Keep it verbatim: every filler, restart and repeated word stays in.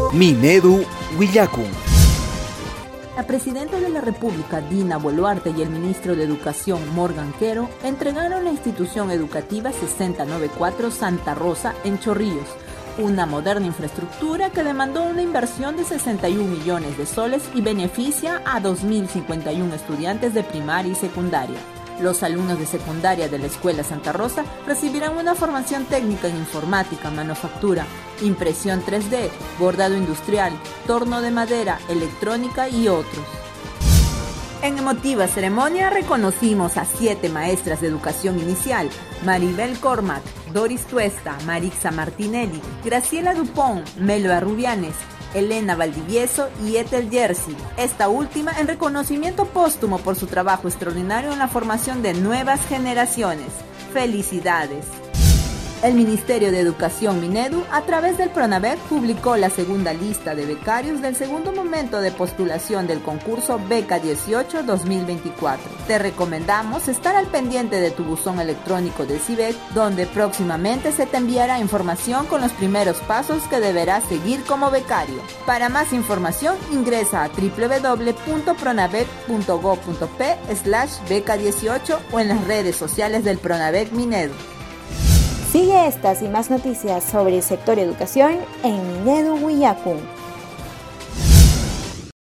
Minedu Willacun. La presidenta de la República, Dina Boluarte, y el ministro de Educación, Morgan Quero, entregaron la institución educativa sesenta noventa y cuatro Santa Rosa en Chorrillos, una moderna infraestructura que demandó una inversión de sesenta y un millones de soles y beneficia a dos mil cincuenta y uno estudiantes de primaria y secundaria. Los alumnos de secundaria de la Escuela Santa Rosa recibirán una formación técnica en informática, manufactura, impresión tres D, bordado industrial, torno de madera, electrónica y otros. En emotiva ceremonia reconocimos a siete maestras de educación inicial: Maribel Cormac, Doris Tuesta, Marixa Martinelli, Graciela Dupont, Melo Arrubianes, Elena Valdivieso y Ethel Jersey, esta última en reconocimiento póstumo por su trabajo extraordinario en la formación de nuevas generaciones. ¡Felicidades! El Ministerio de Educación Minedu, a través del PRONAVEC, publicó la segunda lista de becarios del segundo momento de postulación del concurso Beca dieciocho dos mil veinticuatro. Te recomendamos estar al pendiente de tu buzón electrónico de CIBEC, donde próximamente se te enviará información con los primeros pasos que deberás seguir como becario. Para más información, ingresa a doble u doble u doble u punto pronavec punto gob punto pe slash beca dieciocho o en las redes sociales del PRONAVEC Minedu. Sigue estas y más noticias sobre el sector educación en Minedu Willacun.